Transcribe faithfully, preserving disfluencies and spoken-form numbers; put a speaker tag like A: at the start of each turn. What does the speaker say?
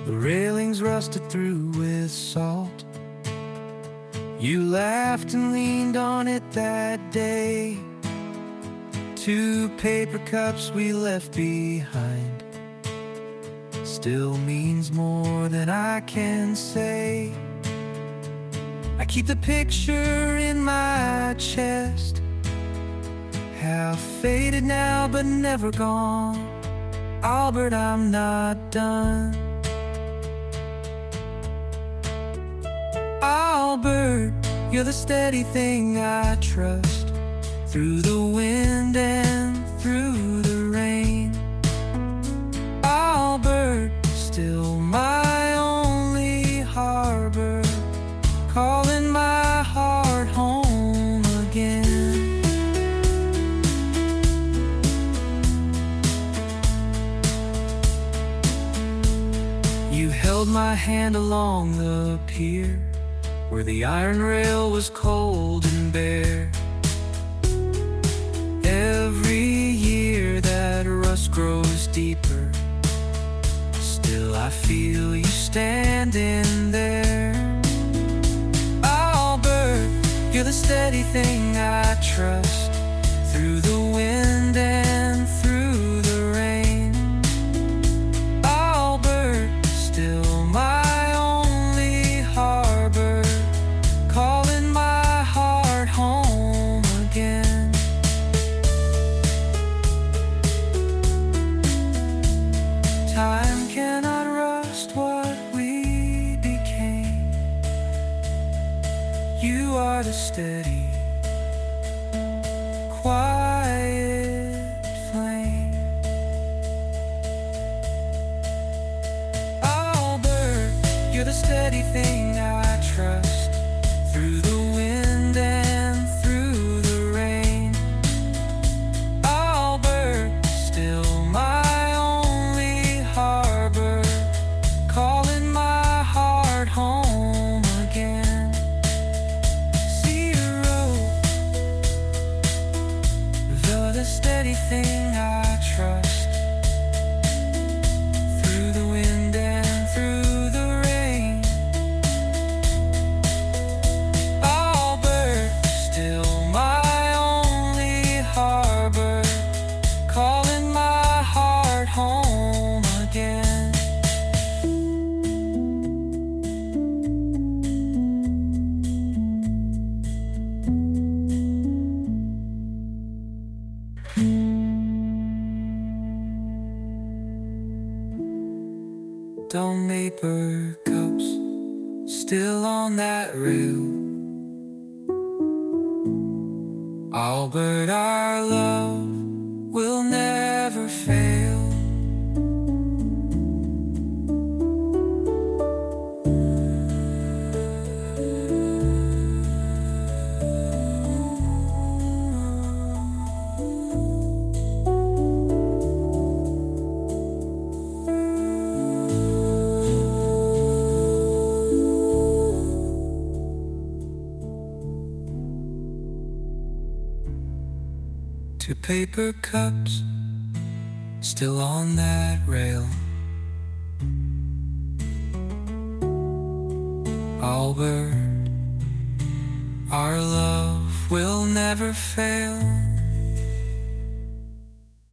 A: The railings rusted through with salt. You laughed and leaned on it that day. Two paper cups we left behind still means more than I can say. I keep the picture in my chest, half faded now but never gone. Albert, I'm not done. Albert, you're the steady thing I trust, through the wind and through the rain. Albert, still my only harbor, calling my heart home again. You held my hand along the pier, where the iron rail was cold and bare. Every year that rust grows deeper, still I feel you standing there. Albert, you're the steady thing I trust, through the wind and through the rain. Albert, still my only harbor, calling my heart home again. Time cannot rust what we became. You are the steady, quiet flame. Albert, you're the steady thing I trust, through the wind and through the rain. Albert, still my only harbor, calling my heart home again. Zero, you're the steady thing I trust, through the wind and through the rain. Albert, still my only harbor, calling my heart home again. Dull paper cups still on that rail. Albert, our love will never fail. Two paper cups still on that rail. Albert, our love will never fail.